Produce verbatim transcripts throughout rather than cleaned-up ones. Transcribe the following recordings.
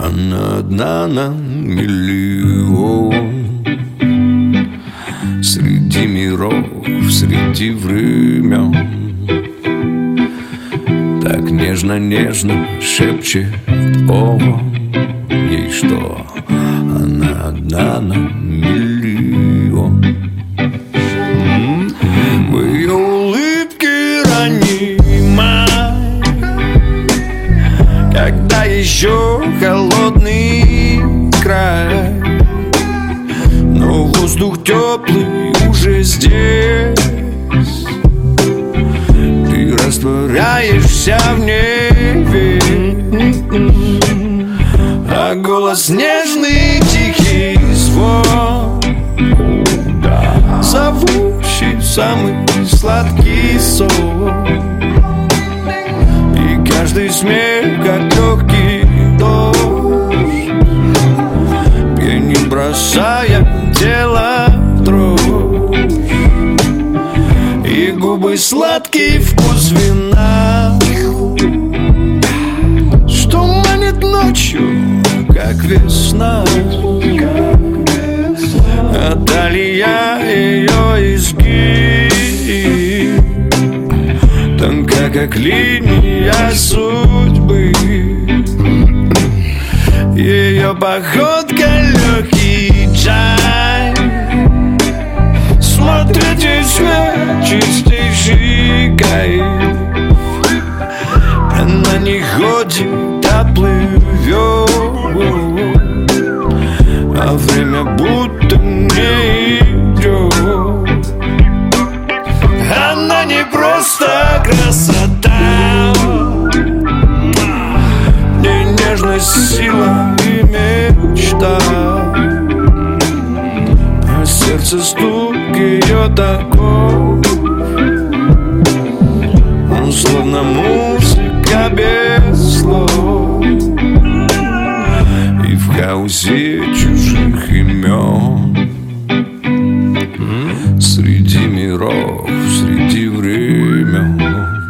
она одна на миллион. Среди миров, среди времен, так нежно-нежно шепчет он ей, что она одна на миллион. В ее улыбке ранний май, когда еще холодный край, но воздух теплый уже здесь. Ты растворяешься в небе, а голос нежный, тихий звон, зовущий самый сладкий сон. И каждый смех, как легкий дождь, пьянит, бросая тело в дрожь. И губы сладкий вкус вина, что манит ночью, как весна. А далее ее изгиб тонка, как линия судьбы. Ее походка легкий чай, смотреть и свет чистейший кайф. Она не ходит, а плывет, а время будто не идет. Она не просто красота, не нежность, сила и мечта, а сердце стук ее такой, он словно музыка без слов. И в хаосе чужих имен, среди миров, среди времен,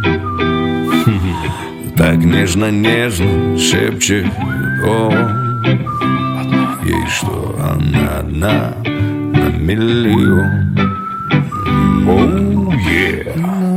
так нежно-нежно шепчет он ей, что она одна на миллион. Oh, yeah.